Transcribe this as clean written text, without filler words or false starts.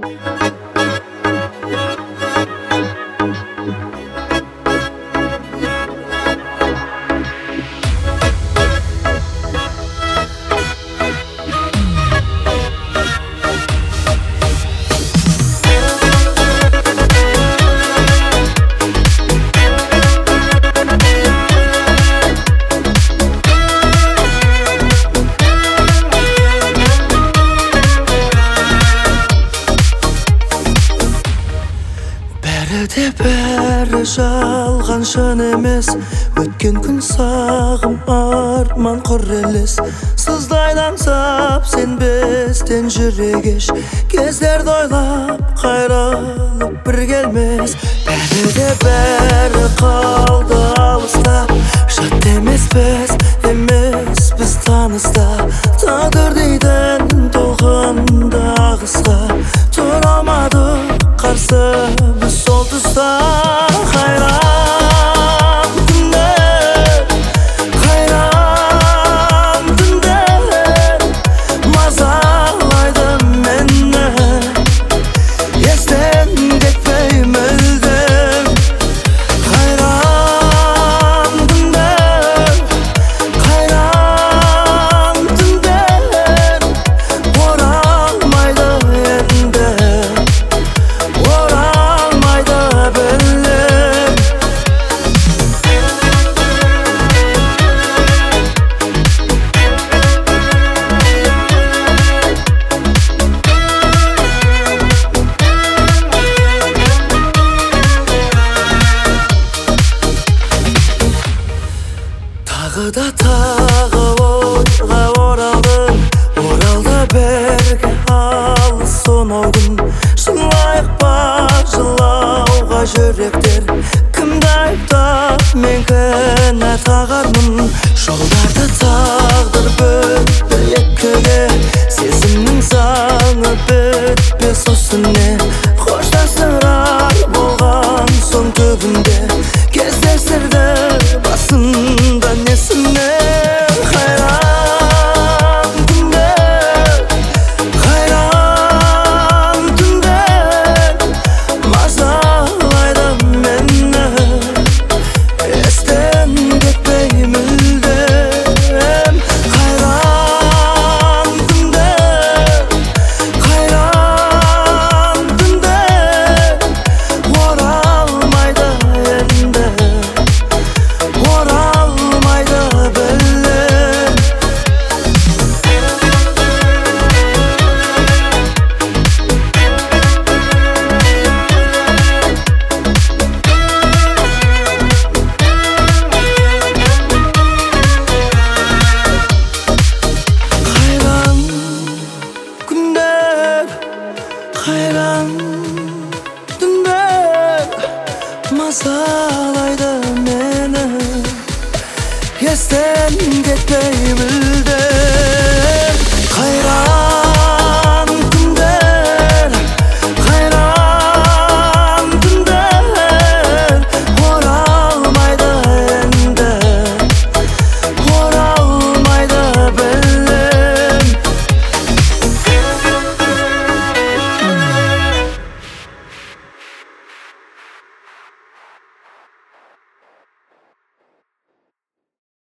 Бәрі жалған шын емес, өткен күн сағым арман құр елес. Сыздай аңсап сенбестен жүрек еш, кездерді ойлап қайрылып бір келмес. Бәрі қалды алыста, жат емеспіз таныста. Тағдыр дейтін толқынды ағысқа тұра алмадық қарсы біз сол тұста. Қайран түндер мазалайды мені, естен кетпей мүлдем. Қайран түндер оралмайды енді, оралмайды білем. Тағы ойға оралды берге алыс сонау күн. Жылайық па жылауға жүректер, кімді айыптап мен кінә тағармын. Жолдарды тағдыр